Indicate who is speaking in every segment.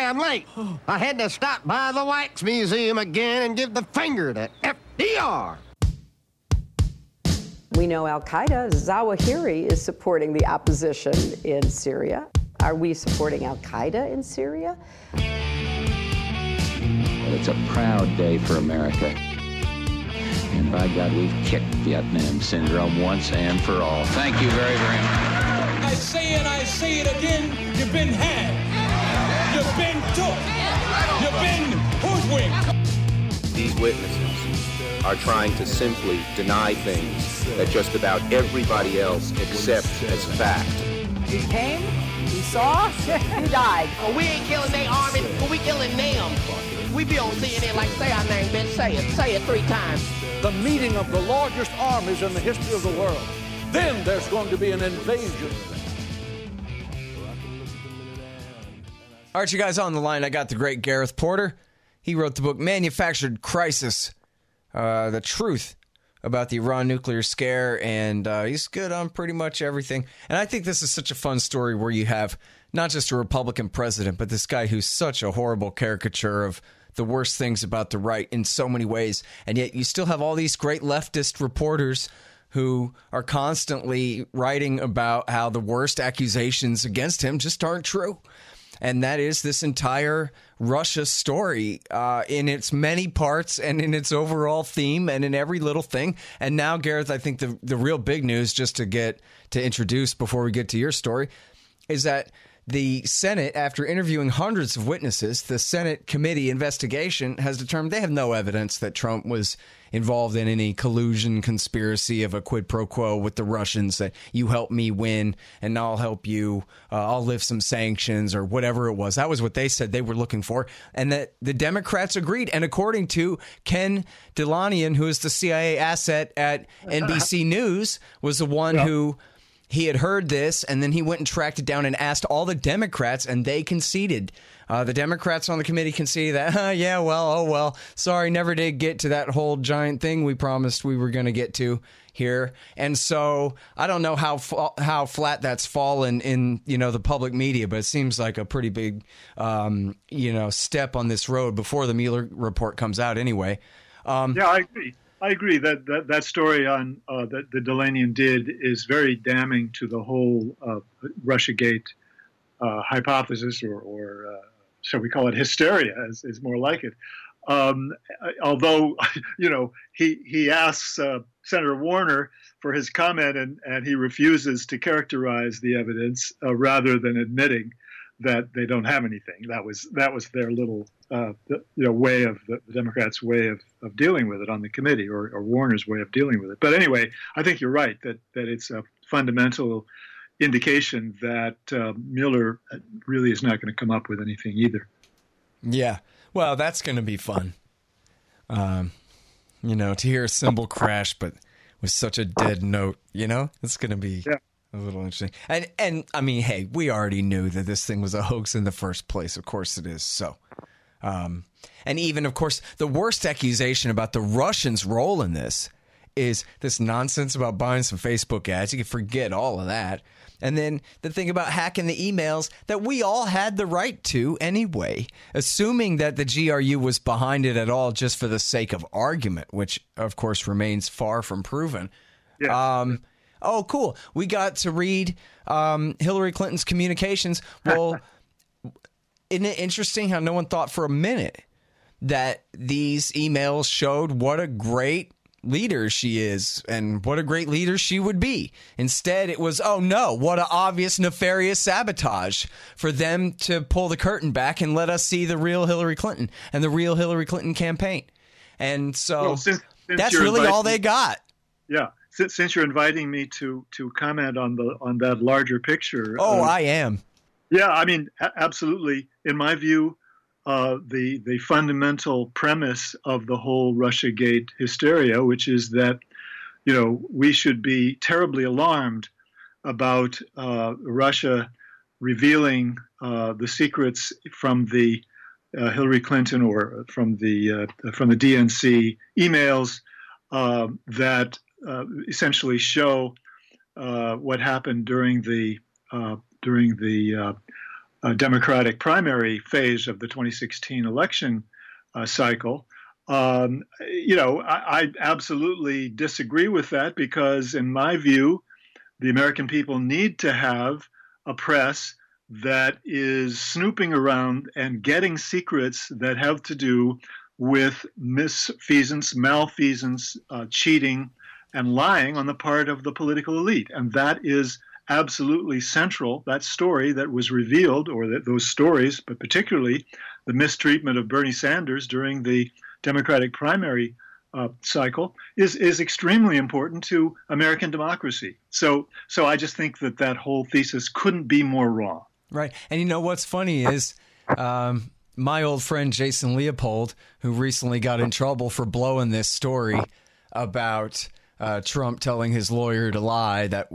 Speaker 1: I'm late. I had to stop by the Wax Museum again and give the finger to FDR.
Speaker 2: We know Al-Qaeda, Zawahiri, is supporting the opposition in Syria. Are we supporting Al-Qaeda in Syria?
Speaker 3: Well, it's a proud day for America. And by God, we've kicked Vietnam syndrome once and for all. Thank you very, very much.
Speaker 4: I say and I say it again, you've been had. You've been took. You've been hoodwinked.
Speaker 5: These witnesses are trying to simply deny things that just about everybody else accepts as fact.
Speaker 2: He came, he saw, he died.
Speaker 6: Well, we ain't killing their army, but we killing them. We be on CNN like, say our name, bitch, say it 3 times.
Speaker 7: The meeting of the largest armies in the history of the world. Then there's going to be an invasion.
Speaker 8: All right, you guys on the line. I got the great Gareth Porter. He wrote the book Manufactured Crisis, The Truth about the Iran nuclear scare, and he's good on pretty much everything. And I think this is such a fun story where you have not just a Republican president, but this guy who's such a horrible caricature of the worst things about the right in so many ways. And yet you still have all these great leftist reporters who are constantly writing about how the worst accusations against him just aren't true. And that is this entire Russia story in its many parts and in its overall theme and in every little thing. And now, Gareth, I think the real big news, just to introduce before we get to your story, is that the Senate, after interviewing hundreds of witnesses, the Senate committee investigation has determined they have no evidence that Trump was involved in any collusion conspiracy of a quid pro quo with the Russians, that you help me win and I'll help you, I'll lift some sanctions or whatever it was. That was what they said they were looking for. And that the Democrats agreed. And according to Ken Dilanian, who is the CIA asset at NBC News, was the one who... He had heard this, and then he went and tracked it down and asked all the Democrats, and they conceded. The Democrats on the committee conceded that, sorry, never did get to that whole giant thing we promised we were going to get to here. And so I don't know how flat that's fallen in, the public media, but it seems like a pretty big, step on this road before the Mueller report comes out anyway.
Speaker 9: I agree. I agree that story on that the Dilanian did is very damning to the whole Russiagate hypothesis, or shall we call it hysteria, is more like it. Although, he asks Senator Warner for his comment, and he refuses to characterize the evidence rather than admitting that they don't have anything. That was their little way of the Democrats' way of dealing with it on the committee, or Warner's way of dealing with it. But anyway, I think you're right that it's a fundamental indication that Mueller really is not going to come up with anything either. Yeah, well, that's going to be fun. To hear a cymbal crash, but with such a dead note, it's going to be. Yeah. A little interesting. And I mean, hey, we already knew that this thing was a hoax in the first place. Of course it is. So, and even, of course, the worst accusation about the Russians' role in this is this nonsense about buying some Facebook ads. You can forget all of that. And then the thing about hacking the emails that we all had the right to anyway, assuming that the GRU was behind it at all just for the sake of argument, which, of course, remains far from proven. Yeah. Oh, cool. We got to read Hillary Clinton's communications. Well, isn't it interesting how no one thought for a minute that these emails showed what a great leader she is and what a great leader she would be? Instead, it was, oh, no, what an obvious nefarious sabotage for them to pull the curtain back and let us see the real Hillary Clinton and the real Hillary Clinton campaign. And so since that's really all they got. Yeah. Since you're inviting me to comment on that larger picture. Oh, I am. Yeah, I mean, absolutely. In my view, the fundamental premise of the whole Russiagate hysteria, which is that, we should be terribly alarmed about Russia revealing the secrets from the Hillary Clinton or from the DNC emails that essentially show what happened during the Democratic primary phase of the 2016 election cycle. I absolutely disagree with that because, in my view, the American people need to have a press that is snooping around and getting secrets that have to do with misfeasance, malfeasance, cheating, and lying on the part of the political elite. And that is absolutely central. That story that was revealed, or those stories, but particularly the mistreatment of Bernie Sanders during the Democratic primary cycle, is extremely important to American democracy. So I just think that whole thesis couldn't be more wrong.
Speaker 8: Right. And you know what's funny is my old friend Jason Leopold, who recently got in trouble for blowing this story about Trump telling his lawyer to lie, that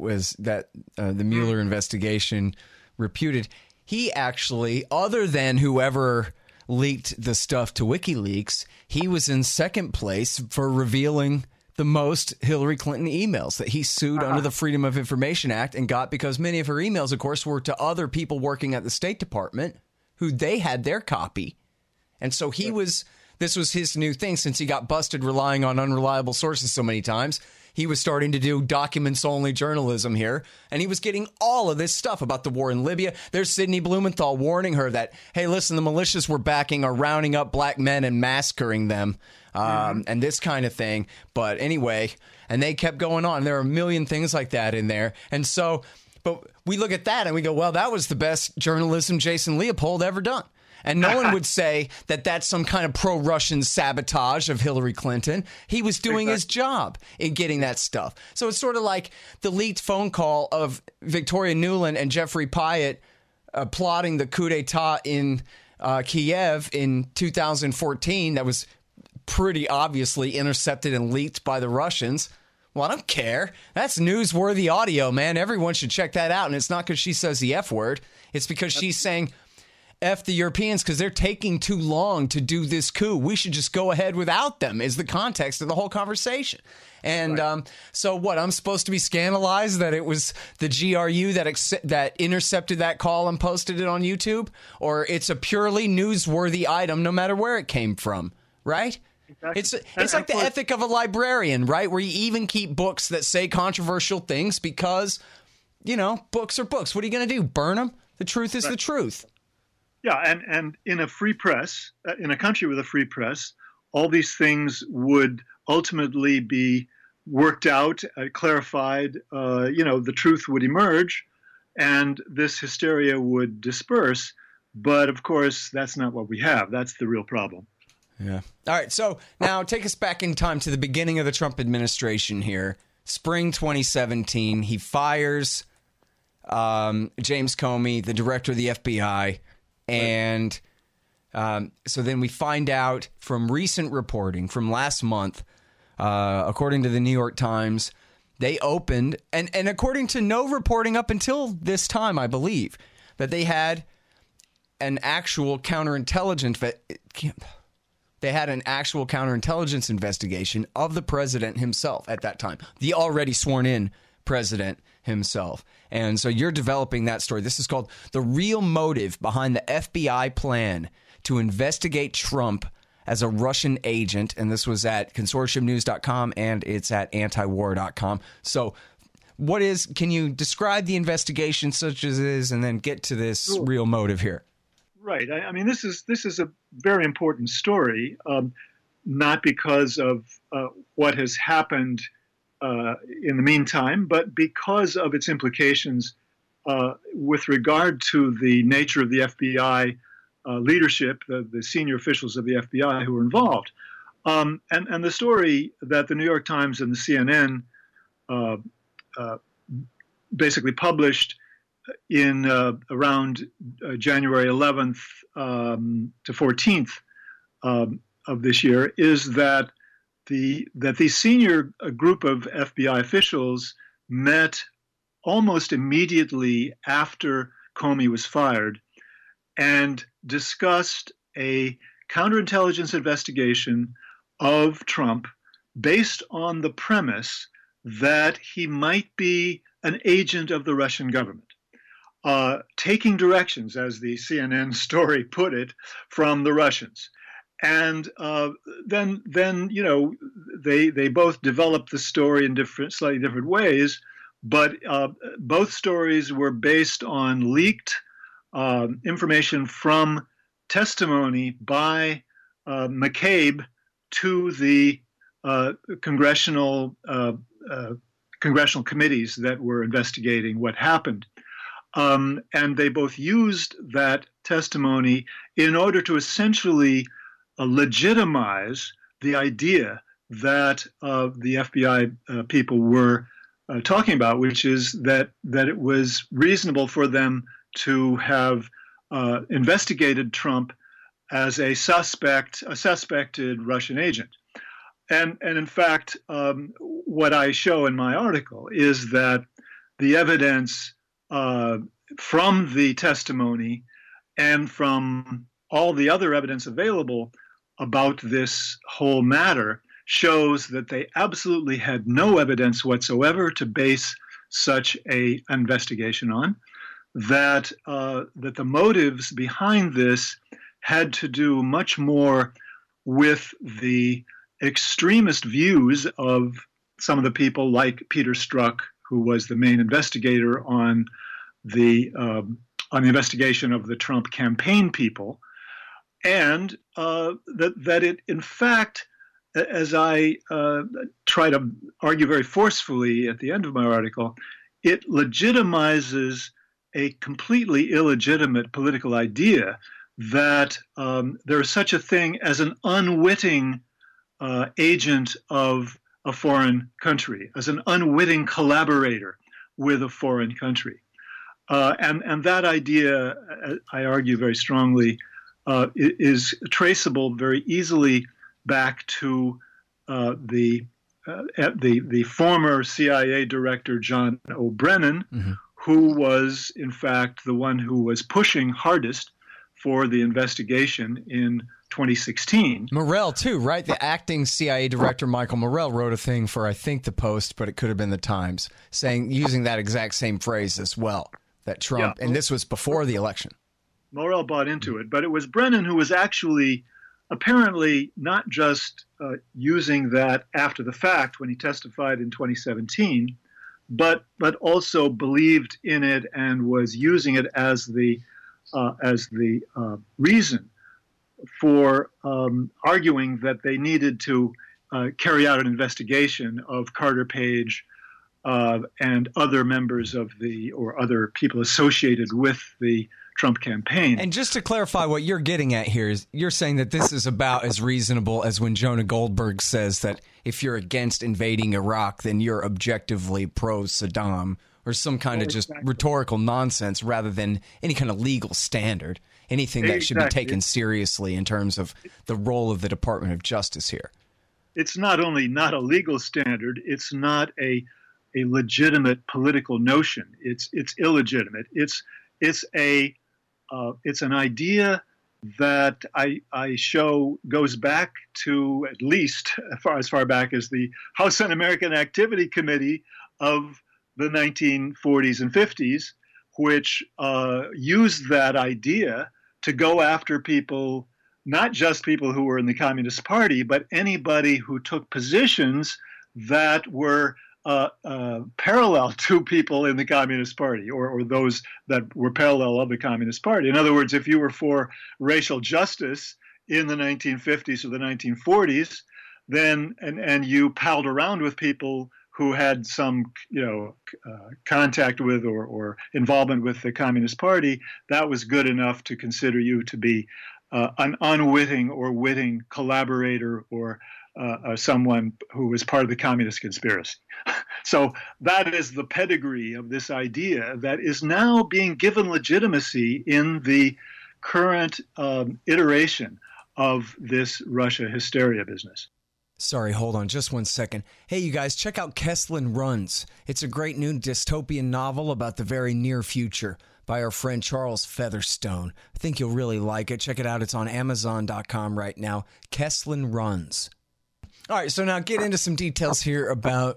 Speaker 8: the Mueller investigation reputed. He actually, other than whoever leaked the stuff to WikiLeaks, he was in second place for revealing the most Hillary Clinton emails that he sued under the Freedom of Information Act and got, because many of her emails, of course, were to other people working at the State Department who they had their copy. And so this was his new thing since he got busted relying on unreliable sources so many times. He was starting to do documents-only journalism here, and he was getting all of this stuff about the war in Libya. There's Sidney Blumenthal warning her that, hey, listen, the militias we're backing are rounding up black men and massacring them, and this kind of thing. But anyway, and they kept going on. There are a million things like that in there. And so, but we look at that and we go, well, that was the best journalism Jason Leopold ever done. And no one would say that that's some kind of pro-Russian sabotage of Hillary Clinton. He was doing his job in getting that stuff. So it's sort of like the leaked phone call of Victoria Nuland and Jeffrey Pyatt plotting the coup d'etat in Kiev in 2014 that was pretty obviously intercepted and leaked by the Russians. Well, I don't care. That's newsworthy audio, man. Everyone should check that out. And it's not because she says the F word. It's because she's saying, F the Europeans, because they're taking too long to do this coup. We should just go ahead without them, is the context of the whole conversation. And so what, I'm supposed to be scandalized that it was the GRU that intercepted that call and posted it on YouTube? Or it's a purely newsworthy item no matter where it came from, right? Exactly. It's like the ethic of a librarian, right? Where you even keep books that say controversial things because, books are books. What are you going to do? Burn them? The truth is the truth.
Speaker 9: Yeah, and in a free press, in a country with a free press, all these things would ultimately be worked out, clarified, the truth would emerge, and this hysteria would disperse. But, of course, that's not what we have. That's the real problem.
Speaker 8: Yeah. All right, so now take us back in time to the beginning of the Trump administration here. Spring 2017, he fires James Comey, the director of the FBI. And so then we find out from recent reporting from last month, according to the New York Times, they opened, and according to no reporting up until this time, I believe, that they had an actual counterintelligence investigation of the president himself at that time, the already sworn in president himself. And so you're developing that story. This is called The Real Motive Behind the FBI Plan to Investigate Trump as a Russian Agent. And this was at consortiumnews.com and it's at antiwar.com. So can you describe the investigation such as it is and then get to this real motive here?
Speaker 9: Right. I mean, this is a very important story, not because of what has happened in the meantime, but because of its implications with regard to the nature of the FBI leadership, the senior officials of the FBI who were involved. And the story that the New York Times and the CNN basically published in around January 11th to 14th of this year is that the senior group of FBI officials met almost immediately after Comey was fired and discussed a counterintelligence investigation of Trump based on the premise that he might be an agent of the Russian government. taking directions, as the CNN story put it, from the Russians. And then they both developed the story in slightly different ways, but both stories were based on leaked information from testimony by McCabe to the congressional committees that were investigating what happened. And they both used that testimony in order to essentially legitimize the idea that the FBI people were talking about, which is that it was reasonable for them to have investigated Trump as a suspected Russian agent. And in fact, what I show in my article is that the evidence from the testimony and from all the other evidence available about this whole matter shows that they absolutely had no evidence whatsoever to base such an investigation on, that the motives behind this had to do much more with the extremist views of some of the people like Peter Strzok, who was the main investigator on the investigation of the Trump campaign people, and that it, in fact, as I try to argue very forcefully at the end of my article, it legitimizes a completely illegitimate political idea that there is such a thing as an unwitting agent of a foreign country, as an unwitting collaborator with a foreign country. And that idea, I argue very strongly, is traceable very easily back to the former CIA director, John O'Brennan, who was, in fact, the one who was pushing hardest for the investigation in 2016.
Speaker 8: Morell, too, right? The acting CIA director, Michael Morell, wrote a thing for, I think, the Post, but it could have been the Times, using that exact same phrase as well, that Trump, and this was before the election.
Speaker 9: Morell bought into it, but it was Brennan who was actually apparently not just using that after the fact when he testified in 2017, but also believed in it and was using it as the reason for arguing that they needed to carry out an investigation of Carter Page and other members of or other people associated with the Trump campaign.
Speaker 8: And just to clarify what you're getting at here is you're saying that this is about as reasonable as when Jonah Goldberg says that if you're against invading Iraq, then you're objectively pro-Saddam, or some kind of just rhetorical nonsense rather than any kind of legal standard, anything that should be taken seriously in terms of the role of the Department of Justice here.
Speaker 9: It's not only not a legal standard, it's not a legitimate political notion. It's illegitimate. It's an idea that I show goes back to at least as far back as the House Un-American Activity Committee of the 1940s and 50s, which used that idea to go after people, not just people who were in the Communist Party, but anybody who took positions that were parallel to people in the Communist Party, or those that were parallel of the Communist Party. In other words, if you were for racial justice in the 1950s or the 1940s, then and you palled around with people who had some contact with or involvement with the Communist Party, that was good enough to consider you to be an unwitting or witting collaborator or someone who was part of the communist conspiracy. So that is the pedigree of this idea that is now being given legitimacy in the current iteration of this Russia hysteria business.
Speaker 8: Sorry, hold on just 1 second. Hey, you guys, check out Kesslin Runs. It's a great new dystopian novel about the very near future by our friend Charles Featherstone. I think you'll really like it. Check it out. It's on Amazon.com right now. Kesslin Runs. All right, so now get into some details here about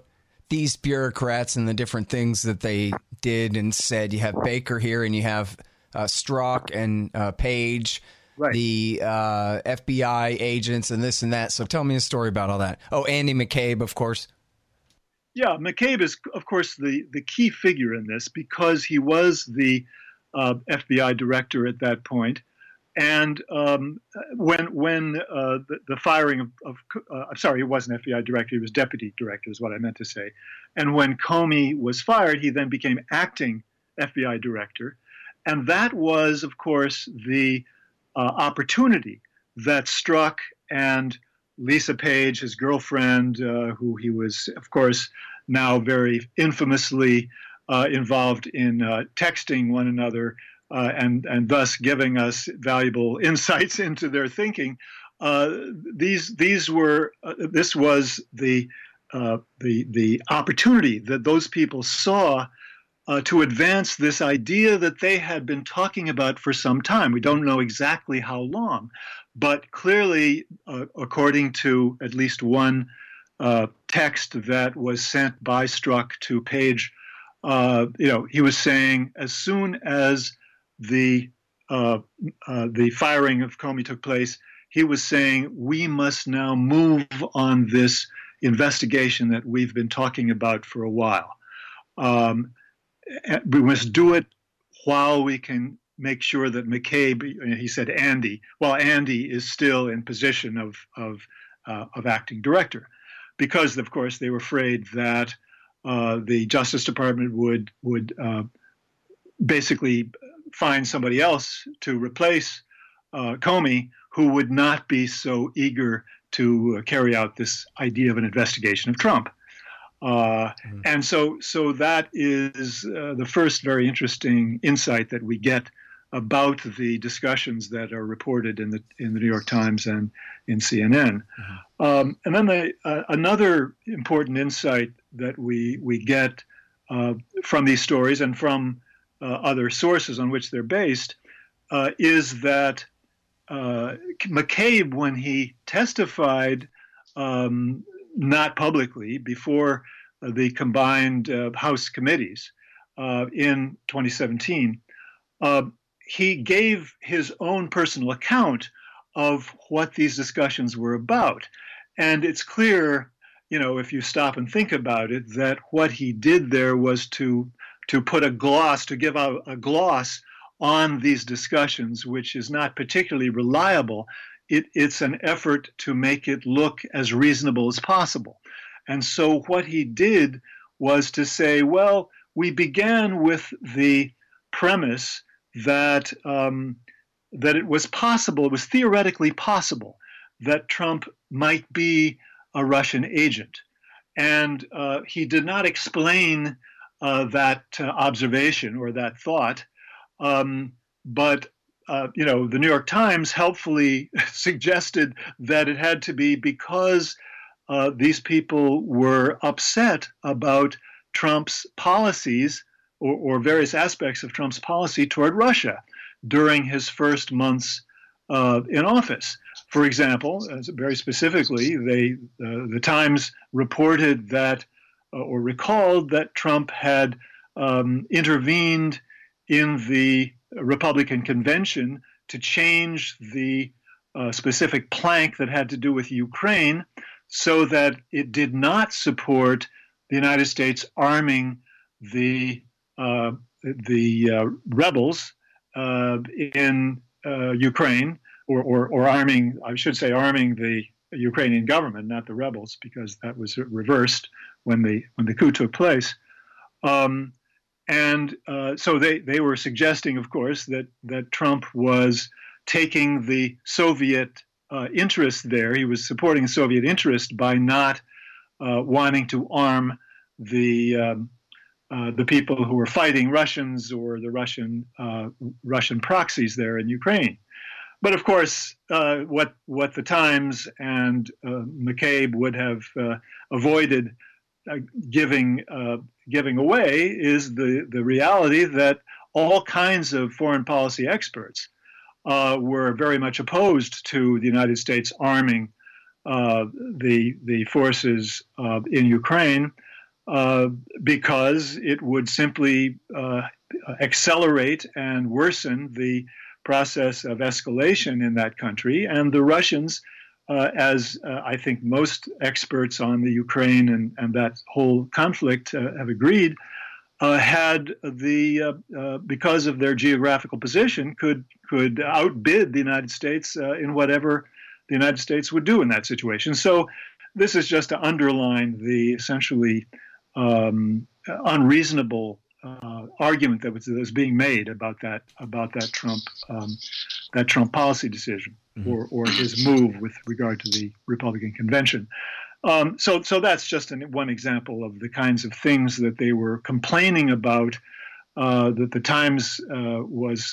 Speaker 8: these bureaucrats and the different things that they did and said. You have Baker here, and you have Strzok and Page,
Speaker 9: right.
Speaker 8: The FBI agents and this and that. So tell me a story about all that. Oh, Andy McCabe, of course.
Speaker 9: Yeah, McCabe is, of course, the key figure in this because he was the FBI director at that point. And when the firing of I'm sorry, he wasn't FBI director, he was deputy director is what I meant to say. And when Comey was fired, he then became acting FBI director. And that was, of course, the opportunity that Strzok and Lisa Page, his girlfriend, who he was, of course, now very infamously involved in texting one another and thus giving us valuable insights into their thinking. This was the opportunity that those people saw to advance this idea that they had been talking about for some time. We don't know exactly how long, but clearly, according to at least one text that was sent by Strzok to Page, he was saying as soon as the firing of Comey took place, he was saying we must now move on this investigation that we've been talking about for a while. We must do it while we can make sure that McCabe, he said Andy, while Andy is still in position of acting director, because of course they were afraid that the Justice Department would basically find somebody else to replace Comey, who would not be so eager to carry out this idea of an investigation of Trump. And so that is the first very interesting insight that we get about the discussions that are reported in the New York Times and in CNN. And then another important insight that we get from these stories and from other sources on which they're based is that McCabe, when he testified not publicly before the combined House committees in 2017, he gave his own personal account of what these discussions were about. And it's clear, if you stop and think about it, that what he did there was to put a gloss, to give out a gloss on these discussions, which is not particularly reliable. It's an effort to make it look as reasonable as possible. And so what he did was to say, well, we began with the premise that it was possible, it was theoretically possible that Trump might be a Russian agent. And he did not explain that observation or that thought, but the New York Times helpfully suggested that it had to be because these people were upset about Trump's policies or various aspects of Trump's policy toward Russia during his first months in office. For example, very specifically, the Times reported that or recalled that Trump had intervened in the Republican convention to change the specific plank that had to do with Ukraine so that it did not support the United States arming the rebels in Ukraine, or arming, I should say, arming the Ukrainian government, not the rebels, because that was reversed when the coup took place. So they were suggesting, of course, that Trump was taking the Soviet interest there. He was supporting the Soviet interest by not wanting to arm the people who were fighting Russians or the Russian proxies there in Ukraine. But of course, what the Times and McCabe would have avoided giving away is the reality that all kinds of foreign policy experts were very much opposed to the United States arming the forces in Ukraine. because it would simply accelerate and worsen the process of escalation in that country. And the Russians, as I think most experts on the Ukraine and that whole conflict have agreed, had because of their geographical position, could outbid the United States in whatever the United States would do in that situation. So this is just to underline the essentially unreasonable argument that was being made about that Trump policy decision or his move with regard to the Republican convention. So that's just one example of the kinds of things that they were complaining about, that the Times was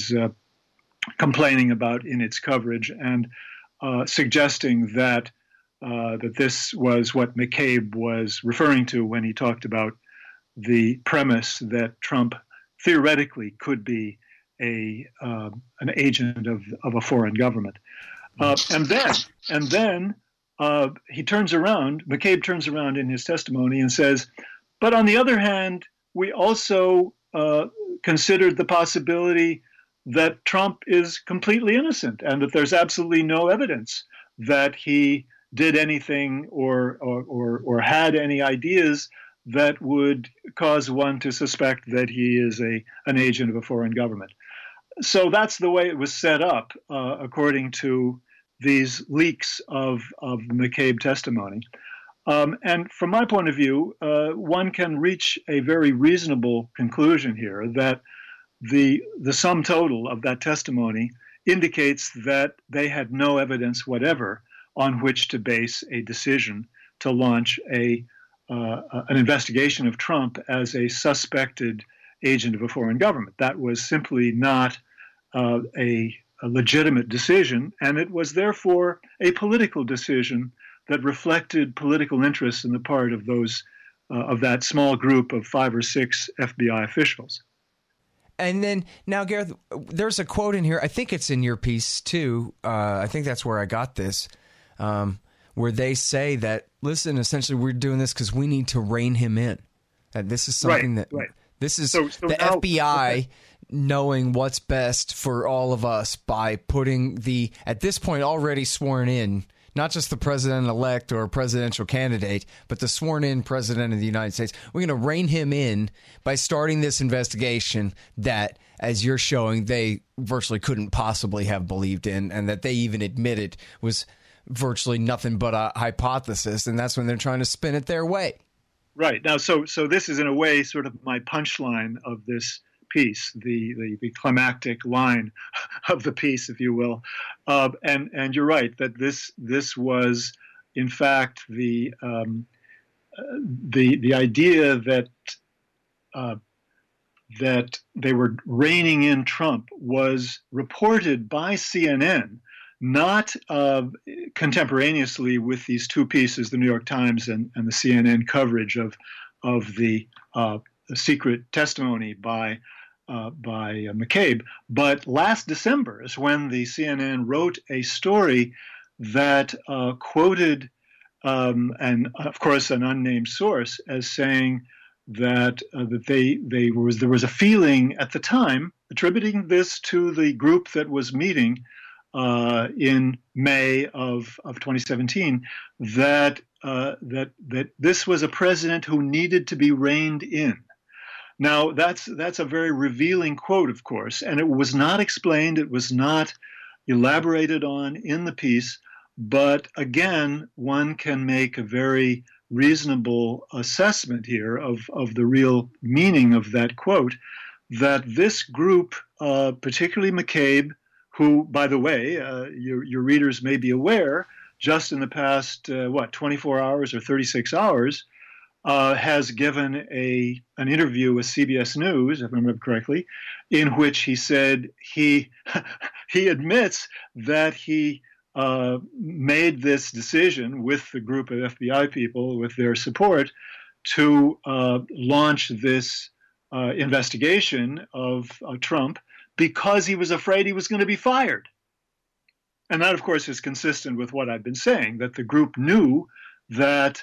Speaker 9: complaining about in its coverage, and suggesting that this was what McCabe was referring to when he talked about the premise that Trump theoretically could be an agent of a foreign government. And then he turns around, McCabe turns around in his testimony and says, but on the other hand, we also considered the possibility that Trump is completely innocent and that there's absolutely no evidence that he did anything or had any ideas that would cause one to suspect that he is an agent of a foreign government. So that's the way it was set up, according to these leaks of the McCabe testimony. And from my point of view, one can reach a very reasonable conclusion here that the sum total of that testimony indicates that they had no evidence whatever on which to base a decision to launch an investigation of Trump as a suspected agent of a foreign government. That was simply not a legitimate decision, and it was therefore a political decision that reflected political interests on the part of those of that small group of 5 or 6 FBI officials.
Speaker 8: And then now, Gareth, there's a quote in here. I think it's in your piece too. I think that's where I got this, where they say that, listen, essentially we're doing this because we need to rein him in. That this is something this is the FBI knowing what's best for all of us by putting the, at this point, already sworn in, not just the president-elect or presidential candidate, but the sworn-in president of the United States. We're going to rein him in by starting this investigation that, as you're showing, they virtually couldn't possibly have believed in, and that they even admitted was virtually nothing but a hypothesis, and that's when they're trying to spin it their way.
Speaker 9: Right. Now, so this is, in a way, sort of my punchline of this piece, the climactic line of the piece, if you will, and you're right that this was in fact the idea that they were reining in Trump was reported by CNN, not contemporaneously with these two pieces, the New York Times and the CNN coverage of the secret testimony by McCabe. But last December is when the CNN wrote a story that quoted, and of course an unnamed source, as saying that there was a feeling at the time, attributing this to the group that was meeting in May of 2017, that this was a president who needed to be reined in. Now, that's a very revealing quote, of course, and it was not explained, it was not elaborated on in the piece, but again, one can make a very reasonable assessment here of the real meaning of that quote, that this group, particularly McCabe, who, by the way, your readers may be aware, just in the past, 24 hours or 36 hours, has given an interview with CBS News, if I remember correctly, in which he said he admits that he made this decision with the group of FBI people, with their support, to launch this investigation of Trump because he was afraid he was going to be fired. And that, of course, is consistent with what I've been saying, that the group knew that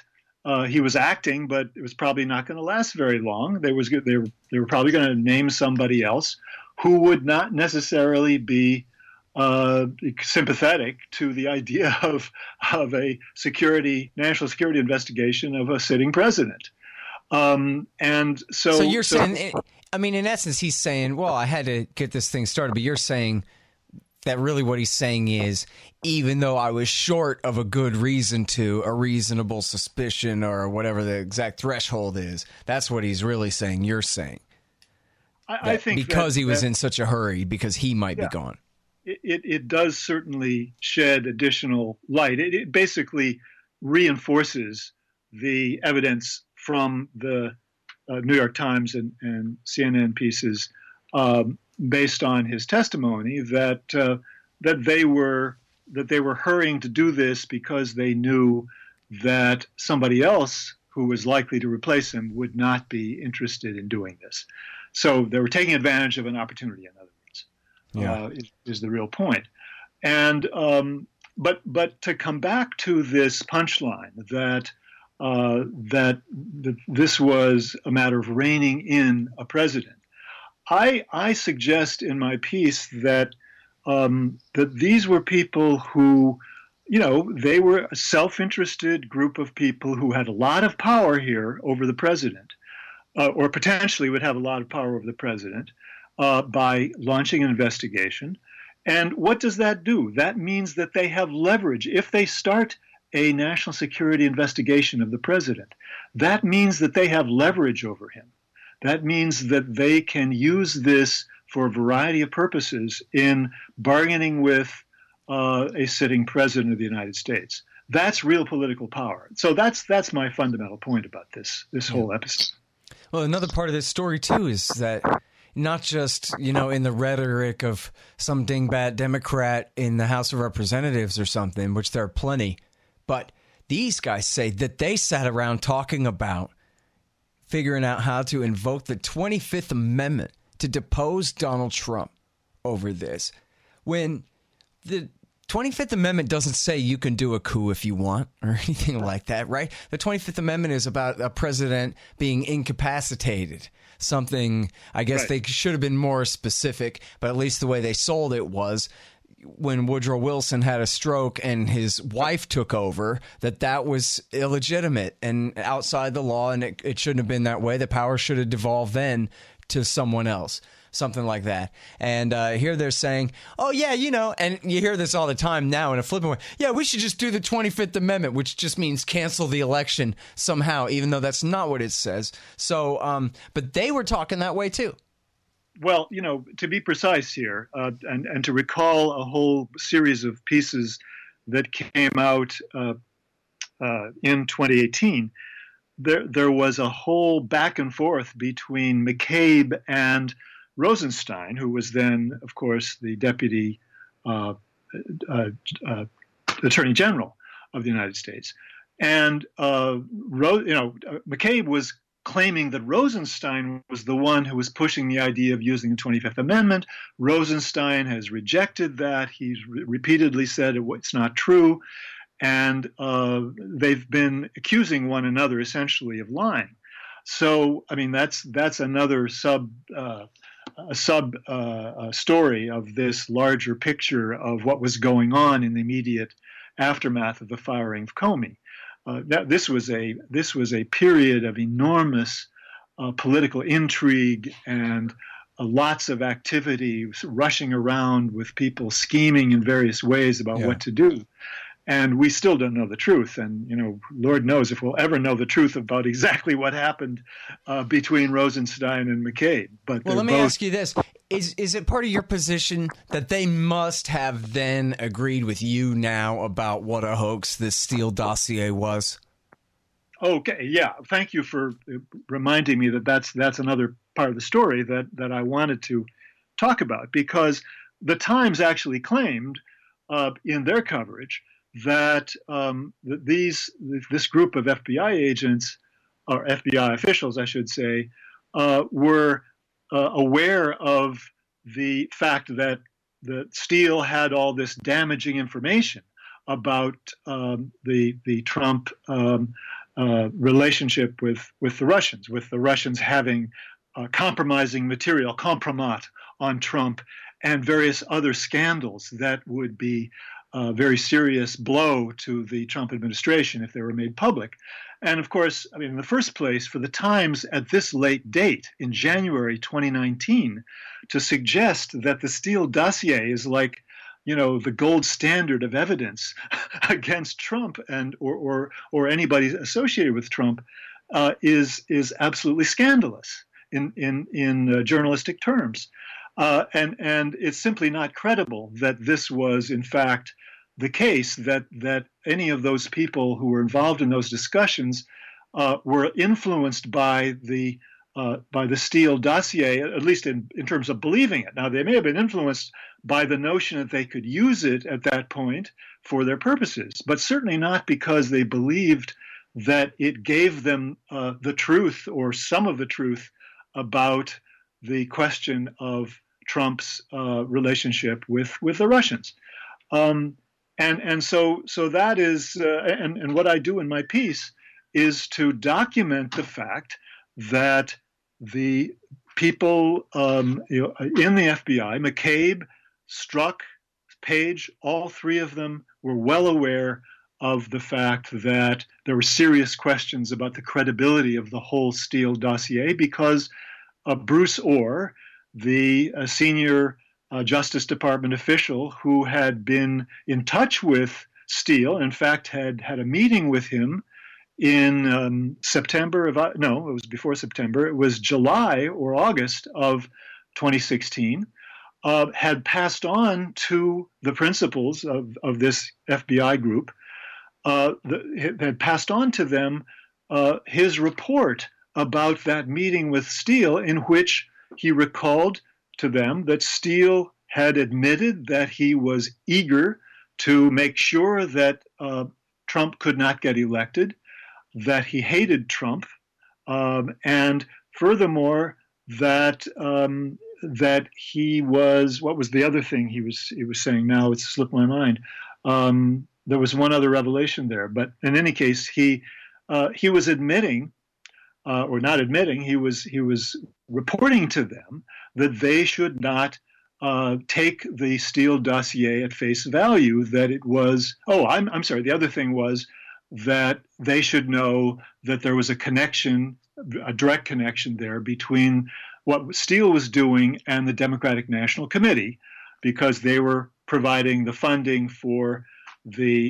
Speaker 9: he was acting, but it was probably not going to last very long. They were probably going to name somebody else who would not necessarily be sympathetic to the idea of a national security investigation of a sitting president. And so
Speaker 8: you're saying, I mean, in essence, he's saying, well, I had to get this thing started, but you're saying that really what he's saying is, even though I was short of a good reason to, a reasonable suspicion or whatever the exact threshold is, that's what he's really saying. You're saying.
Speaker 9: I think
Speaker 8: because he was in such a hurry, because he might be gone.
Speaker 9: It does certainly shed additional light. It basically reinforces the evidence from the New York Times and CNN pieces based on his testimony that they were hurrying to do this because they knew that somebody else who was likely to replace him would not be interested in doing this. So they were taking advantage of an opportunity, in other words, is the real point. And but to come back to this punchline that this was a matter of reining in a president, I suggest in my piece that these were people who, they were a self-interested group of people who had a lot of power here over the president, or potentially would have a lot of power over the president by launching an investigation. And what does that do? That means that they have leverage. If they start a national security investigation of the president, that means that they have leverage over him. That means that they can use this for a variety of purposes in bargaining with a sitting president of the United States. That's real political power. So that's my fundamental point about this whole episode.
Speaker 8: Well, another part of this story, too, is that not just, in the rhetoric of some dingbat Democrat in the House of Representatives or something, which there are plenty, but these guys say that they sat around talking about figuring out how to invoke the 25th Amendment to depose Donald Trump over this, when the 25th Amendment doesn't say you can do a coup if you want or anything like that, right? The 25th Amendment is about a president being incapacitated. Something, I guess they should have been more specific, but at least the way they sold it was when Woodrow Wilson had a stroke and his wife took over, that was illegitimate and outside the law, and it shouldn't have been that way. The power should have devolved then to someone else. Something like that. And here they're saying, oh, yeah, and you hear this all the time now in a flippant way. Yeah, we should just do the 25th Amendment, which just means cancel the election somehow, even though that's not what it says. So, but they were talking that way, too.
Speaker 9: Well, to be precise here, and to recall a whole series of pieces that came out in 2018, there was a whole back and forth between McCabe and Rosenstein, who was then, of course, the deputy attorney general of the United States. And, McCabe was claiming that Rosenstein was the one who was pushing the idea of using the 25th Amendment. Rosenstein has rejected that. He's repeatedly said it's not true. And they've been accusing one another essentially of lying. So, I mean, that's another story of this larger picture of what was going on in the immediate aftermath of the firing of Comey. This was a period of enormous political intrigue and lots of activity, rushing around with people scheming in various ways about what to do. And we still don't know the truth. And, Lord knows if we'll ever know the truth about exactly what happened between Rosenstein and McCabe. But
Speaker 8: well, let me ask you this. Is it part of your position that they must have then agreed with you now about what a hoax this Steele dossier was?
Speaker 9: Okay, yeah. Thank you for reminding me that's another part of the story that I wanted to talk about, because the Times actually claimed in their coverage that this group of FBI agents, or FBI officials, I should say, were aware of the fact that Steele had all this damaging information about the Trump relationship with the Russians having compromising material, compromat on Trump, and various other scandals that would be a very serious blow to the Trump administration if they were made public. And of course, I mean, in the first place, for the Times at this late date in January 2019 to suggest that the Steele dossier is like, the gold standard of evidence against Trump and or anybody associated with Trump is absolutely scandalous in journalistic terms, and it's simply not credible that this was in fact the case, that any of those people who were involved in those discussions were influenced by the Steele dossier, at least in terms of believing it. Now, they may have been influenced by the notion that they could use it at that point for their purposes, but certainly not because they believed that it gave them the truth or some of the truth about the question of Trump's relationship with the Russians. And so that is, and what I do in my piece is to document the fact that the people in the FBI, McCabe, Strzok, Page, all three of them were well aware of the fact that there were serious questions about the credibility of the whole Steele dossier because Bruce Orr, the senior Justice Department official who had been in touch with Steele, in fact had a meeting with him in September of, no, it was before September, it was July or August of 2016, had passed on to the principals of this FBI group, had passed on to them his report about that meeting with Steele, in which he recalled to them that Steele had admitted that he was eager to make sure that Trump could not get elected, that he hated Trump, and furthermore that that he was, what was the other thing he was saying? Now it's slipped my mind. There was one other revelation there, but in any case, he was admitting, or not admitting, he was reporting to them that they should not take the Steele dossier at face value. That it was, I'm sorry. The other thing was that they should know that there was a connection, a direct connection there between what Steele was doing and the Democratic National Committee, because they were providing the funding for the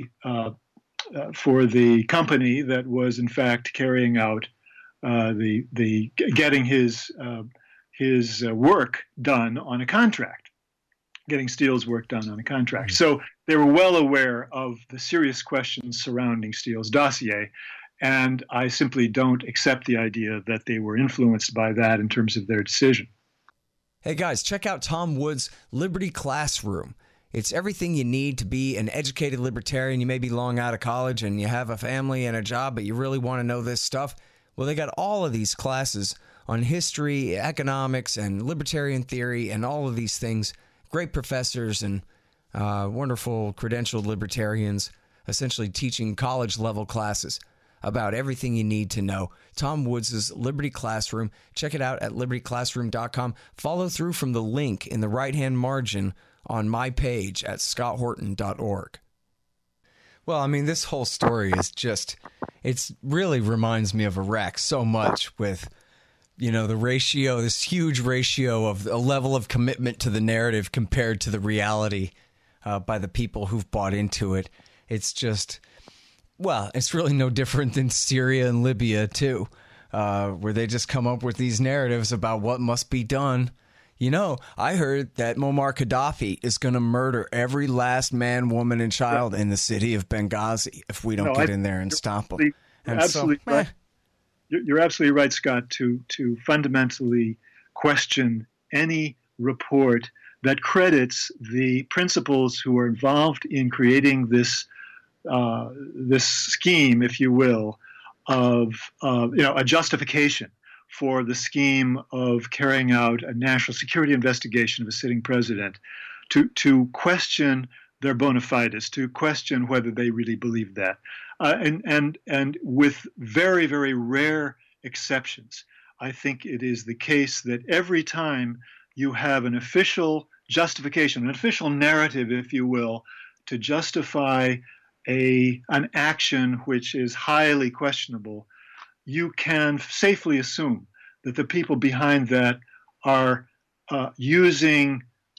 Speaker 9: company that was in fact carrying out the getting his work done on a contract, getting Steele's work done on a contract. So they were well aware of the serious questions surrounding Steele's dossier, and I simply don't accept the idea that they were influenced by that in terms of their decision.
Speaker 8: Hey guys, check out Tom Woods' Liberty Classroom. It's everything you need to be an educated libertarian. You may be long out of college and you have a family and a job, but you really want to know this stuff. Well, they got all of these classes on history, economics, and libertarian theory, and all of these things. Great professors and wonderful credentialed libertarians essentially teaching college-level classes about everything you need to know. Tom Woods' Liberty Classroom. Check it out at libertyclassroom.com. Follow through from the link in the right-hand margin on my page at scotthorton.org. Well, I mean, this whole story is just, it really reminds me of Iraq so much with, the ratio, this huge ratio of a level of commitment to the narrative compared to the reality by the people who've bought into it. It's just, well, it's really no different than Syria and Libya, too, where they just come up with these narratives about what must be done. I heard that Muammar Gaddafi is going to murder every last man, woman, and child in the city of Benghazi if we don't get in there and stop him.
Speaker 9: Right. You're absolutely right, Scott, to fundamentally question any report that credits the principals who are involved in creating this scheme, if you will, of a justification for the scheme of carrying out a national security investigation of a sitting president, to question their bona fides, to question whether they really believe that. And with very, very rare exceptions, I think it is the case that every time you have an official justification, an official narrative, if you will, to justify an action which is highly questionable, you can safely assume that the people behind that are using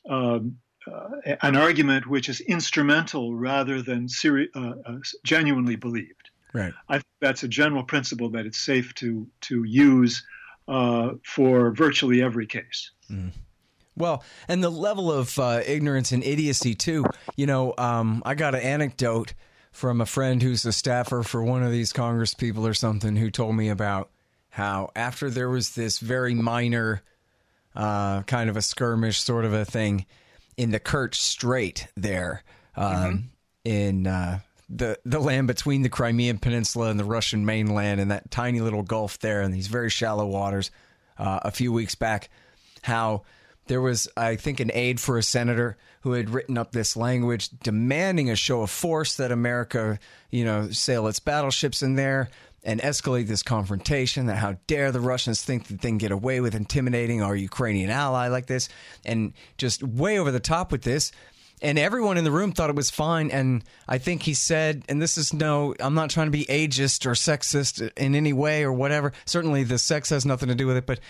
Speaker 9: an argument which is instrumental rather than genuinely believed.
Speaker 8: Right.
Speaker 9: I think that's a general principle that it's safe to use for virtually every case.
Speaker 8: Mm. Well, and the level of ignorance and idiocy, too. I got an anecdote from a friend who's a staffer for one of these Congress people or something, who told me about how after there was this very minor kind of a skirmish sort of a thing in the Kerch Strait there, in the land between the Crimean Peninsula and the Russian mainland, and that tiny little gulf there and these very shallow waters, a few weeks back, how there was, I think, an aide for a senator who had written up this language demanding a show of force, that America, sail its battleships in there and escalate this confrontation, that how dare the Russians think that they can get away with intimidating our Ukrainian ally like this, and just way over the top with this. And everyone in the room thought it was fine. And I think he said, and this is I'm not trying to be ageist or sexist in any way or whatever. Certainly the sex has nothing to do with it, but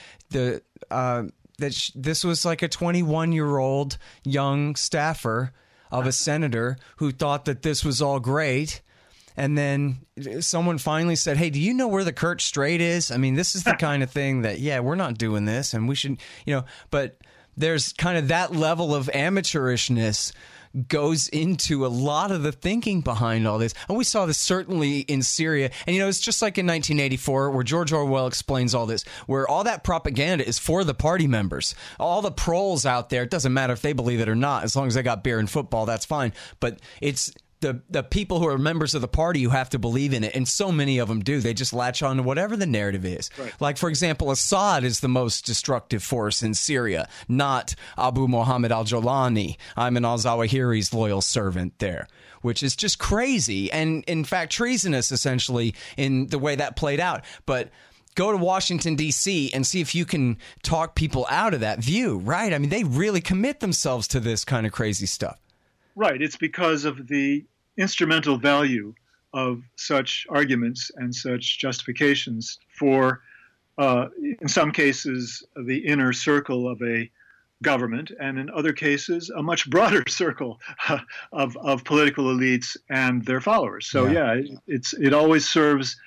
Speaker 8: this was like a 21-year-old young staffer of a senator who thought that this was all great. And then someone finally said, hey, do you know where the Kerch Strait is? I mean, this is the kind of thing that, we're not doing this, and we should, but there's kind of that level of amateurishness goes into a lot of the thinking behind all this. And we saw this certainly in Syria. And, it's just like in 1984 where George Orwell explains all this, where all that propaganda is for the party members. All the proles out there, it doesn't matter if they believe it or not. As long as they got beer and football, that's fine. But it's the people who are members of the party who have to believe in it. And so many of them do. They just latch on to whatever the narrative is. Right. Like, for example, Assad is the most destructive force in Syria, not Abu Muhammad al-Jolani. I'm an al-Zawahiri's loyal servant there, which is just crazy. And, in fact, treasonous, essentially, in the way that played out. But go to Washington, D.C. and see if you can talk people out of that view, right? I mean, they really commit themselves to this kind of crazy stuff.
Speaker 9: Right. It's because of the instrumental value of such arguments and such justifications for, in some cases, the inner circle of a government, and in other cases, a much broader circle of political elites and their followers. So, it always serves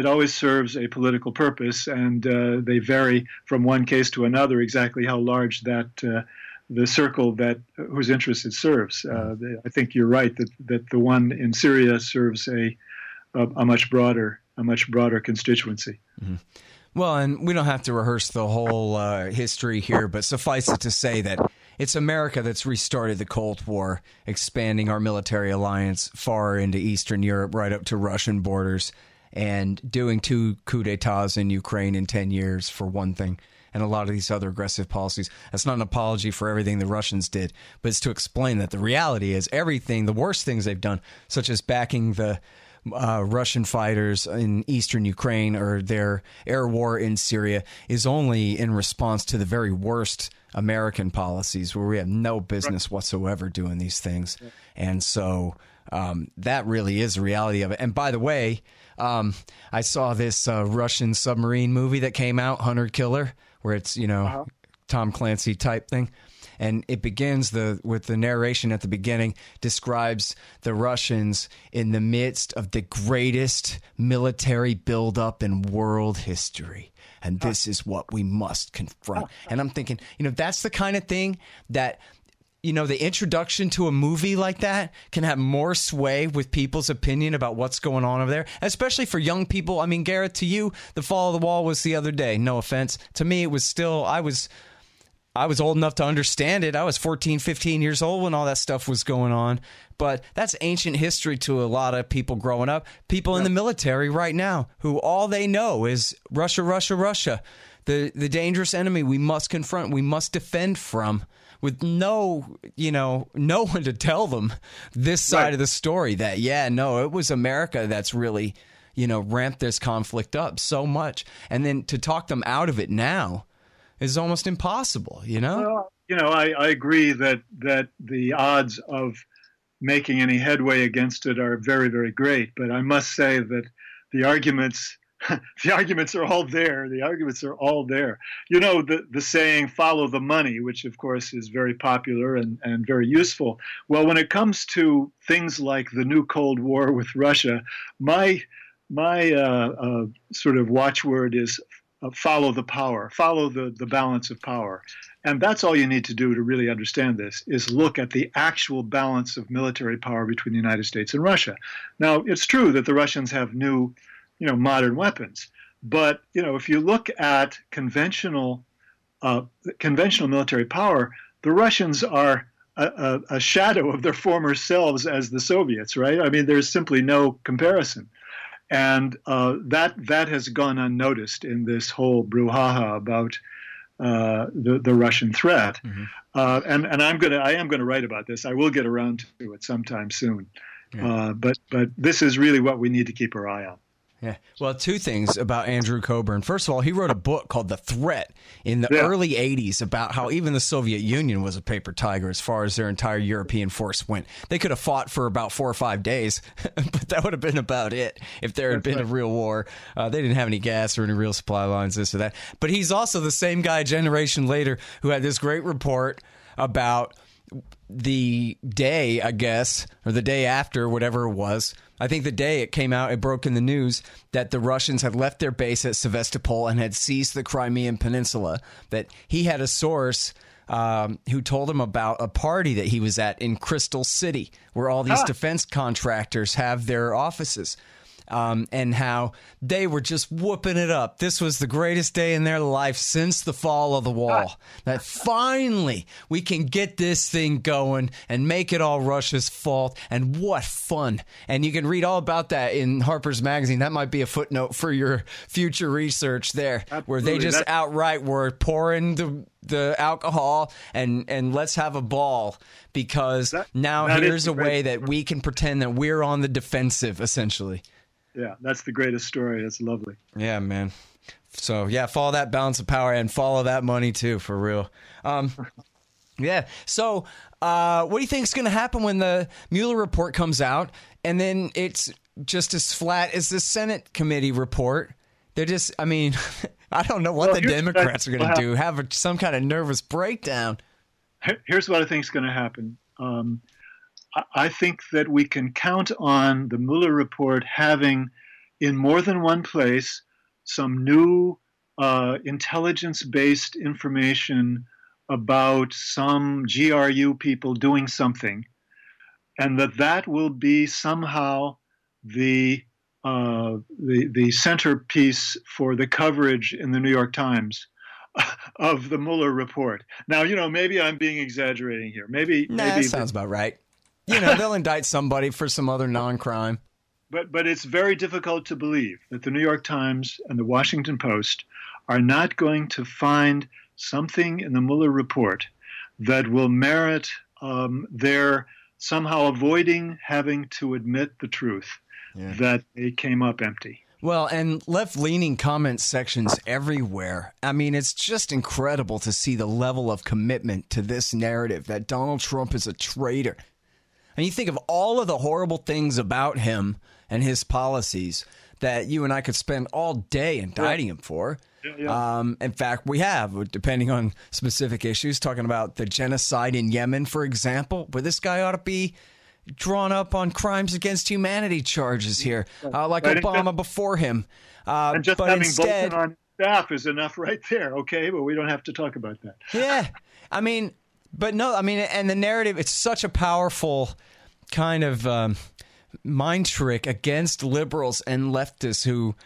Speaker 9: a political purpose, and they vary from one case to another exactly how large that the circle whose interests it serves. I think you're right that the one in Syria serves a much broader constituency.
Speaker 8: Mm-hmm. Well, and we don't have to rehearse the whole history here, but suffice it to say that it's America that's restarted the Cold War, expanding our military alliance far into Eastern Europe, right up to Russian borders, and doing 2 coups d'etats in Ukraine in 10 years, for one thing. And a lot of these other aggressive policies. That's not an apology for everything the Russians did, but it's to explain that the reality is everything, the worst things they've done, such as backing the Russian fighters in eastern Ukraine or their air war in Syria, is only in response to the very worst American policies where we have no business whatsoever doing these things. And so that really is the reality of it. And by the way, I saw this Russian submarine movie that came out, Hunter Killer, where it's, Tom Clancy type thing. And it begins with the narration at the beginning, describes the Russians in the midst of the greatest military buildup in world history. And this is what we must confront. And I'm thinking, that's the kind of thing that, the introduction to a movie like that can have more sway with people's opinion about what's going on over there, especially for young people. I mean, Gareth, to you, The Fall of the Wall was the other day. No offense. To me, it was still, I was old enough to understand it. I was 14, 15 years old when all that stuff was going on. But that's ancient history to a lot of people growing up. People in the military right now who all they know is Russia, Russia, Russia. The dangerous enemy we must confront, we must defend from. with no one to tell them this side of the story that, it was America that's really, ramped this conflict up so much. And then to talk them out of it now is almost impossible,
Speaker 9: Well, I agree that the odds of making any headway against it are very, very great. But I must say that the arguments are all there. The arguments are all there. The saying, follow the money, which of course is very popular and very useful. Well, when it comes to things like the new Cold War with Russia, my sort of watchword is follow the power, follow the balance of power. And that's all you need to do to really understand this, is look at the actual balance of military power between the United States and Russia. Now, it's true that the Russians have new, modern weapons. But, if you look at conventional military power, the Russians are a shadow of their former selves as the Soviets, right? I mean, there's simply no comparison. And that has gone unnoticed in this whole brouhaha about the Russian threat. Mm-hmm. And I am going to write about this. I will get around to it sometime soon. Yeah. But this is really what we need to keep our eye on.
Speaker 8: Yeah. Well, two things about Andrew Coburn. First of all, he wrote a book called The Threat in the early 80s about how even the Soviet Union was a paper tiger as far as their entire European force went. They could have fought for about 4 or 5 days, but that would have been about it if there had been a real war. They didn't have any gas or any real supply lines, this or that. But he's also the same guy a generation later who had this great report about the day, I guess, or the day after, whatever it was. I think the day it came out, it broke in the news that the Russians had left their base at Sevastopol and had seized the Crimean Peninsula, that he had a source who told him about a party that he was at in Crystal City, where all these defense contractors have their offices. And how they were just whooping it up. This was the greatest day in their life since the fall of the wall. That finally we can get this thing going and make it all Russia's fault. And what fun. And you can read all about that in Harper's Magazine. That might be a footnote for your future research there. Absolutely. Where they just outright were pouring the alcohol and let's have a ball, because now here's a way that we can pretend that we're on the defensive, essentially.
Speaker 9: Yeah, that's the greatest story. That's lovely.
Speaker 8: Yeah, man. So, follow that balance of power and follow that money, too, for real. Yeah. So, what do you think is going to happen when the Mueller report comes out and then it's just as flat as the Senate committee report? They're just, I mean, I don't know what the Democrats are going to do, have some kind of nervous breakdown.
Speaker 9: Here's what I think is going to happen. I think that we can count on the Mueller report having, in more than one place, some new intelligence-based information about some GRU people doing something, and that will be somehow the centerpiece for the coverage in the New York Times of the Mueller report. Now, maybe I'm being exaggerating here. Maybe
Speaker 8: that sounds about right. They'll indict somebody for some other non-crime.
Speaker 9: But it's very difficult to believe that the New York Times and the Washington Post are not going to find something in the Mueller report that will merit their somehow avoiding having to admit the truth, that they came up empty.
Speaker 8: Well, and left-leaning comment sections everywhere. I mean, it's just incredible to see the level of commitment to this narrative that Donald Trump is a traitor. And you think of all of the horrible things about him and his policies that you and I could spend all day indicting him for. Yeah. In fact, we have, depending on specific issues, talking about the genocide in Yemen, for example, where this guy ought to be drawn up on crimes against humanity charges here, like Obama before him.
Speaker 9: And just having Bolton on staff is enough right there, okay? But we don't have to talk about that.
Speaker 8: Yeah. I mean... But no, I mean, and the narrative, it's such a powerful kind of mind trick against liberals and leftists who,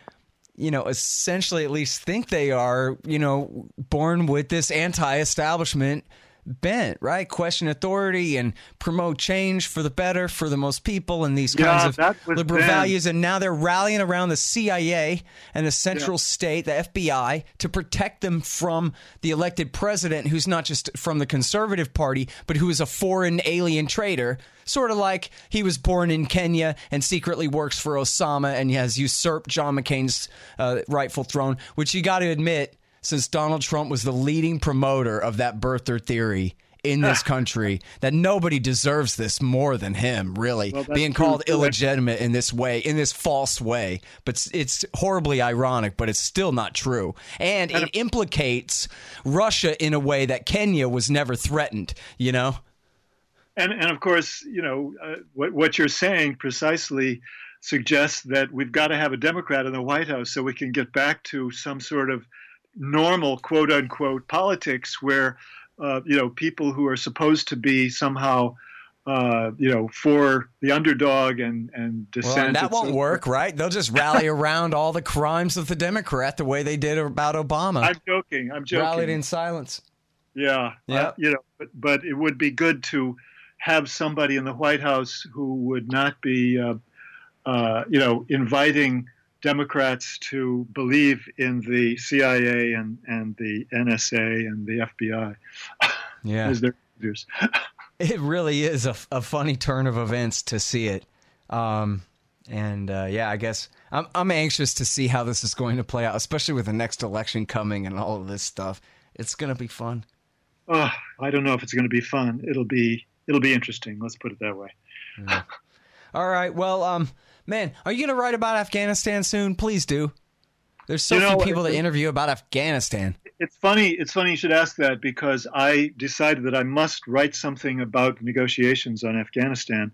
Speaker 8: essentially at least think they are, born with this anti-establishment bent, right? Question authority and promote change for the better for the most people and these kinds of liberal values. And now they're rallying around the CIA and the central state, the FBI, to protect them from the elected president who's not just from the Conservative Party, but who is a foreign alien traitor, sort of like he was born in Kenya and secretly works for Osama and has usurped John McCain's rightful throne, which you got to admit, since Donald Trump was the leading promoter of that birther theory in this country, that nobody deserves this more than him, really, being called illegitimate in this way, in this false way. But it's horribly ironic, but it's still not true. And it implicates Russia in a way that Kenya was never threatened, you know?
Speaker 9: And of course, you know, what you're saying precisely suggests that we've got to have a Democrat in the White House so we can get back to some sort of normal, quote unquote, politics where, you know, people who are supposed to be somehow, you know, for the underdog and dissent.
Speaker 8: Well, and that won't work, right? They'll just rally around all the crimes of the Democrat the way they did about Obama.
Speaker 9: I'm joking.
Speaker 8: Rallied in silence.
Speaker 9: Yeah. You know, but it would be good to have somebody in the White House who would not be, you know, inviting Democrats to believe in the CIA and the NSA and the FBI as their leaders.
Speaker 8: It really is a funny turn of events to see it. I guess I'm anxious to see how this is going to play out, especially with the next election coming and all of this stuff. It's going to be fun.
Speaker 9: I don't know if it's going to be fun. It'll be interesting. Let's put it that way.
Speaker 8: Yeah. All right. Well, man, are you going to write about Afghanistan soon? Please do. There's so few people to interview about Afghanistan.
Speaker 9: It's funny you should ask that, because I decided that I must write something about negotiations on Afghanistan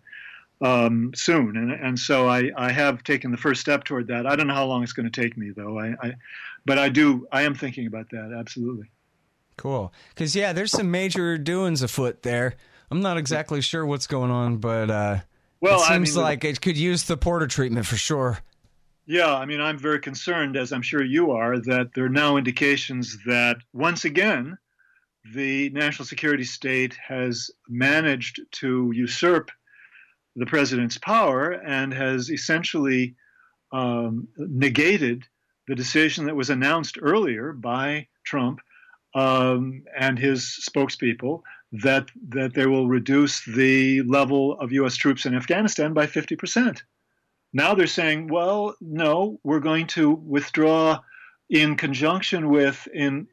Speaker 9: soon. And so I have taken the first step toward that. I don't know how long it's going to take me, though. But I am thinking about that. Absolutely.
Speaker 8: Cool. Because, there's some major doings afoot there. I'm not exactly sure what's going on, but it seems like it could use the Porter treatment for sure.
Speaker 9: Yeah, I mean, I'm very concerned, as I'm sure you are, that there are now indications that, once again, the national security state has managed to usurp the president's power and has essentially negated the decision that was announced earlier by Trump and his spokespeople that they will reduce the level of U.S. troops in Afghanistan by 50%. Now they're saying, well, no, we're going to withdraw in conjunction with, in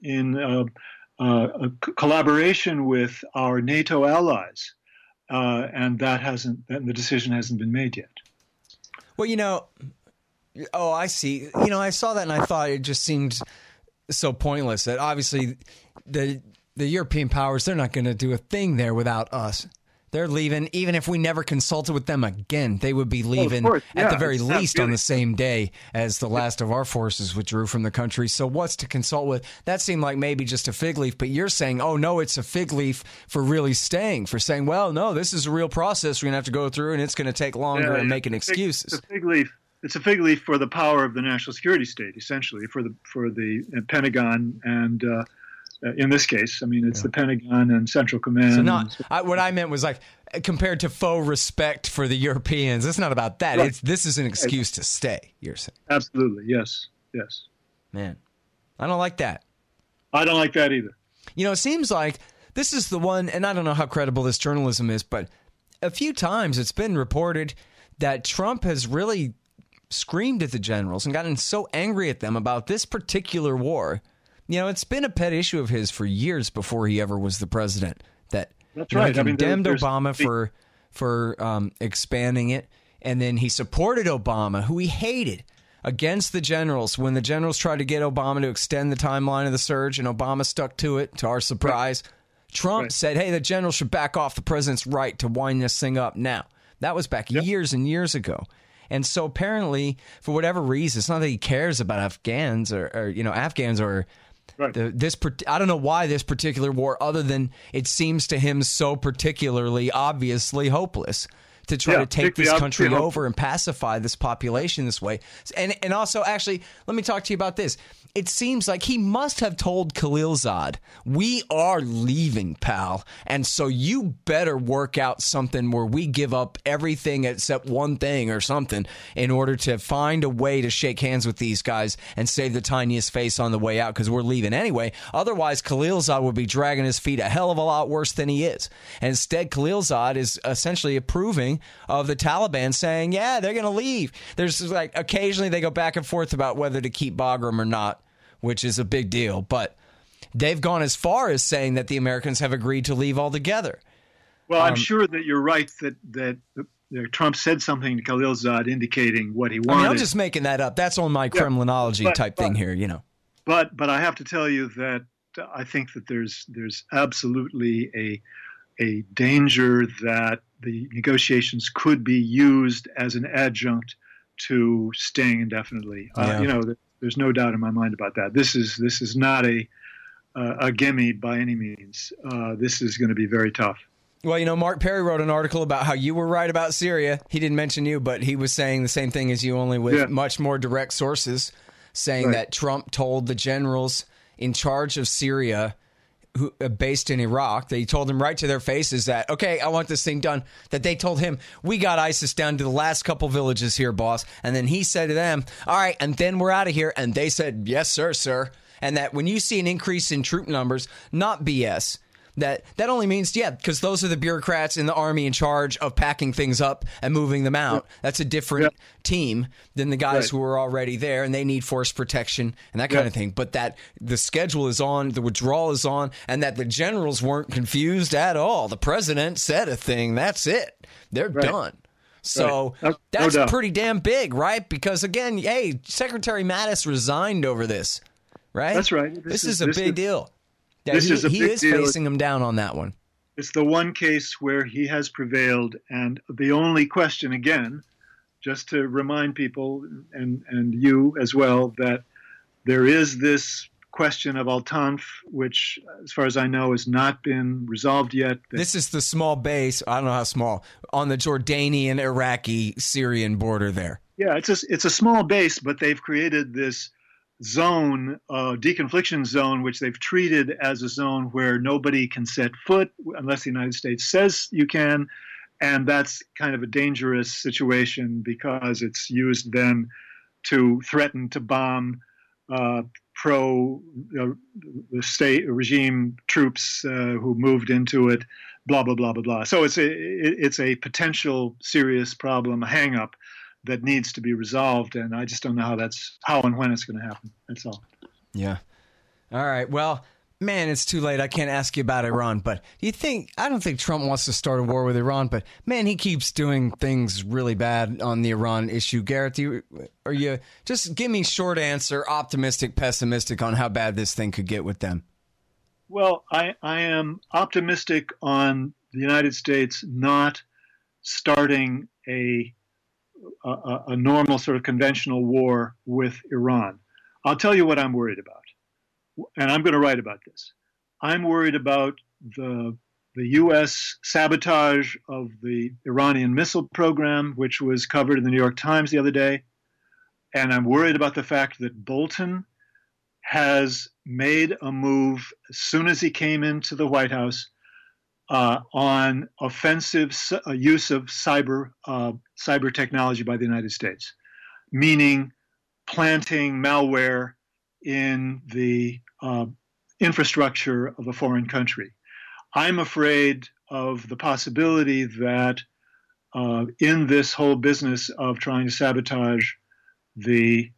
Speaker 9: collaboration with our NATO allies, and the decision hasn't been made yet.
Speaker 8: Well, I see. I saw that and I thought it just seemed so pointless that obviously the European powers, they're not going to do a thing there without us. They're leaving. Even if we never consulted with them again, they would be leaving at the very least on the same day as the last of our forces withdrew from the country. So what's to consult with? That seemed like maybe just a fig leaf, but you're saying, oh, no, it's a fig leaf for really staying, for saying, well, no, this is a real process we're going to have to go through, and it's going to take longer and making excuses.
Speaker 9: It's a fig leaf. It's a fig leaf for the power of the national security state, essentially, for the Pentagon and in this case, I mean, it's the Pentagon and Central Command.
Speaker 8: So what I meant was like compared to faux respect for the Europeans. It's not about that. Right. This is an excuse to stay, you're saying.
Speaker 9: Absolutely. Yes.
Speaker 8: Man, I don't like that.
Speaker 9: I don't like that either.
Speaker 8: It seems like this is the one, and I don't know how credible this journalism is, but a few times it's been reported that Trump has really screamed at the generals and gotten so angry at them about this particular war. It's been a pet issue of his for years before he ever was the president. That's right. He condemned Obama for expanding it, and then he supported Obama, who he hated, against the generals when the generals tried to get Obama to extend the timeline of the surge, and Obama stuck to it, to our surprise. Right. Trump said, hey, the generals should back off the president's right to wind this thing up now. That was back years and years ago. And so apparently, for whatever reason, it's not that he cares about Afghans or Afghans or... Right. I don't know why this particular war, other than it seems to him so particularly, obviously hopeless to try to take this country
Speaker 9: hopeful.
Speaker 8: over and pacify this population this way. And also, actually, let me talk to you about this. It seems like he must have told Khalilzad, we are leaving, pal. And so you better work out something where we give up everything except one thing or something in order to find a way to shake hands with these guys and save the tiniest face on the way out, because we're leaving anyway. Otherwise, Khalilzad would be dragging his feet a hell of a lot worse than he is. And instead, Khalilzad is essentially approving of the Taliban saying, yeah, they're going to leave. There's like occasionally they go back and forth about whether to keep Bagram or not, which is a big deal. But they've gone as far as saying that the Americans have agreed to leave altogether.
Speaker 9: Well, I'm sure that you're right that Trump said something to Khalilzad indicating what he wanted.
Speaker 8: I mean, I'm just making that up. That's on my Kremlinology type thing here, you know.
Speaker 9: But I have to tell you that I think that there's absolutely a danger that the negotiations could be used as an adjunct to staying indefinitely. There's no doubt in my mind about that. This is not a gimme by any means. This is going to be very tough.
Speaker 8: Well, you know, Mark Perry wrote an article about how you were right about Syria. He didn't mention you, but he was saying the same thing as you, only with much more direct sources, saying that Trump told the generals in charge of Syria, who based in Iraq, they told him right to their faces that, okay, I want this thing done, that they told him, we got ISIS down to the last couple villages here, boss. And then he said to them, all right, and then we're out of here. And they said, yes, sir. And that when you see an increase in troop numbers, not BS, that only means, because those are the bureaucrats in the army in charge of packing things up and moving them out. That's a different team than the guys who are already there, and they need force protection and that kind of thing. But that the schedule is on, the withdrawal is on, and that the generals weren't confused at all. The president said a thing. That's it. They're done. So that's pretty damn big, right? Because, again, hey, Secretary Mattis resigned over this, right?
Speaker 9: That's right.
Speaker 8: This is a big deal. Yeah,
Speaker 9: he is
Speaker 8: facing him down on that one.
Speaker 9: It's the one case where he has prevailed, and the only question, again, just to remind people and you as well, that there is this question of Al-Tanf, which, as far as I know, has not been resolved yet.
Speaker 8: This is the small base, I don't know how small, on the Jordanian, Iraqi, Syrian border there.
Speaker 9: Yeah, it's a small base, but they've created this zone, deconfliction zone, which they've treated as a zone where nobody can set foot unless the United States says you can. And that's kind of a dangerous situation because it's used then to threaten to bomb the state regime troops who moved into it, blah, blah, blah, blah, blah. So it's a potential serious problem, a hang-up that needs to be resolved, and I just don't know how and when it's going to happen. That's all.
Speaker 8: Yeah. All right. Well, man, it's too late. I can't ask you about Iran, but I don't think Trump wants to start a war with Iran, but man, he keeps doing things really bad on the Iran issue. Gareth, are you just give me short answer, optimistic, pessimistic on how bad this thing could get with them?
Speaker 9: Well, I am optimistic on the United States not starting a normal sort of conventional war with Iran. I'll tell you what I'm worried about, and I'm going to write about this. I'm worried about the U.S. sabotage of the Iranian missile program, which was covered in the New York Times the other day, and I'm worried about the fact that Bolton has made a move as soon as he came into the White House on offensive use of cyber technology by the United States, meaning planting malware in the infrastructure of a foreign country. I'm afraid of the possibility that in this whole business of trying to sabotage the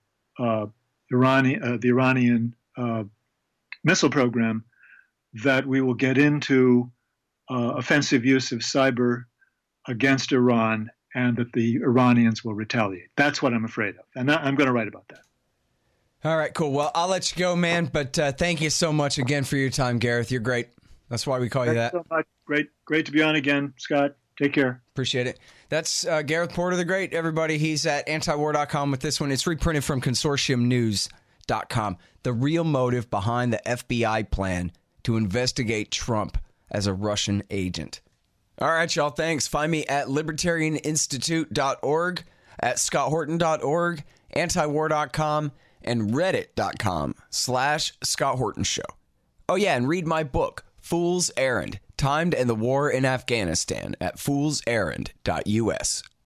Speaker 9: Iranian missile program, that we will get into offensive use of cyber against Iran, and that the Iranians will retaliate. That's what I'm afraid of, and I'm going to write about that.
Speaker 8: All right, cool. Well, I'll let you go, man, but thank you so much again for your time, Gareth. You're great. That's why we call you that.
Speaker 9: Thanks so much. Great to be on again, Scott. Take care.
Speaker 8: Appreciate it. That's Gareth Porter the Great, everybody. He's at antiwar.com with this one. It's reprinted from consortiumnews.com. The real motive behind the FBI plan to investigate Trump as a Russian agent. All right, y'all. Thanks. Find me at libertarianinstitute.org, at scotthorton.org, antiwar.com, and reddit.com/Scott Horton Show. Oh, yeah, and read my book, Fool's Errand, Time to End the War in Afghanistan, at foolserrand.us.